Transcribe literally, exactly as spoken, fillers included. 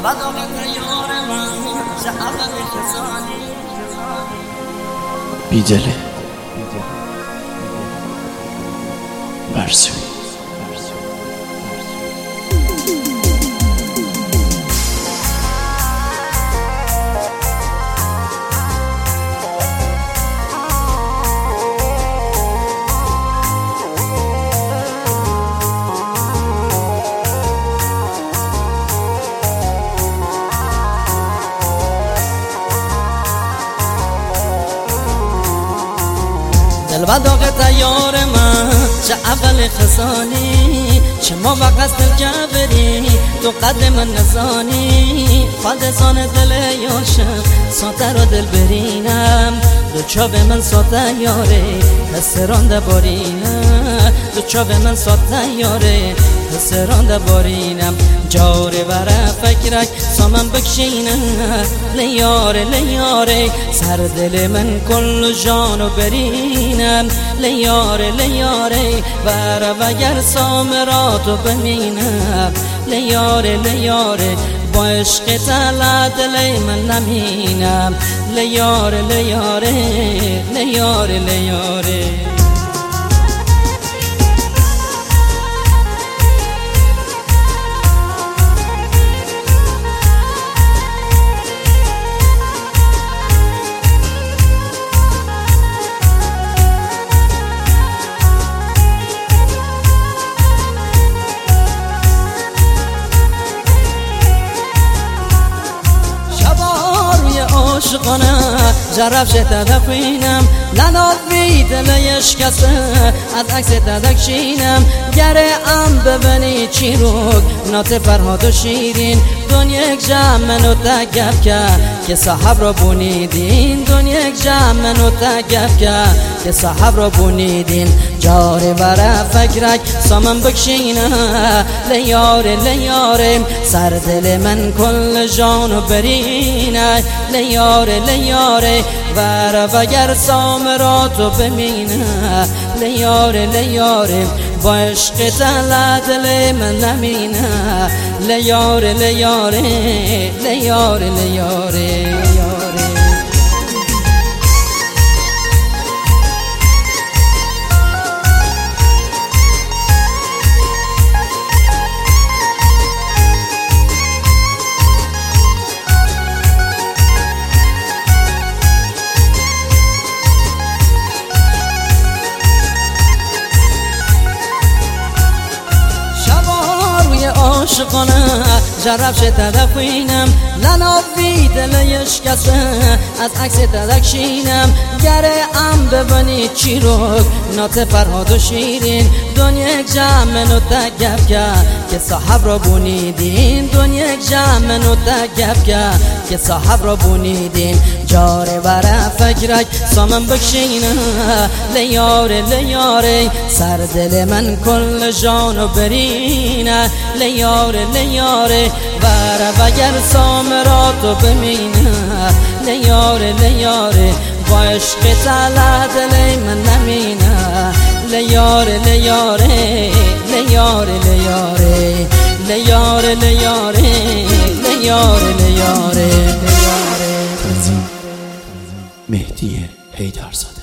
بیدله برسوی دل و داغ تیار من چه اول خسانی چه ما وقت دل جبری تو قدر من نزانی فالدزان دل یاشم ساته را دل برینم دو چاو من ساته یاره حسران دبارینم دو چاو من ساته یاره حسران دبارینم جاره وره فکرک سامن بکشینم لیاره لیاره سر دل من کل جانو برینم لیاره لیاره وره وگر سامراتو بمینم لیاره لیاره با عشق تلا دل من نمینم لیاره لیاره لیاره لیاره عاشقانه جرب شده دفینم لنات بی دلیش کسه از عکس تدکشینم گره ام ببینی چی روگ نات فرهاد و شیرین دون یک جمع منو تگف کرد که صاحب را بونیدین دون یک جمع منو تگف کرد که صاحب را بونیدین جاره بره فکرک سامن بکشینه لیاره لیاره سر دل من کل جانو برینه لیاره لیاره بره وگر سامراتو بمینه لیاره لیاره با عشق تلا دل من نمینه لیاره لیاره لیاره لیاره عاشقانه جرب شه تدفینم لناب بی دلیش کسه از عکس تدکشینم گره ام ببینی چی روگ نات فرهاد و شیرین دون یک جمع منو تگف کرد که صاحب را بونیدین دون یک جمع منو تگف کرد که صاحب را بونیدین جاره بره فکرک سامن بکشینه لیاره لیاره سر دل من کل جانو برینه لیاره لیاره بره وگر سامراتو بمینه لیاره لیاره با عشق تلا دل من نمینه لیاره لیاره لیاره لیاره لیاره لیاره لیاره لیاره مهدی حیدرزاده.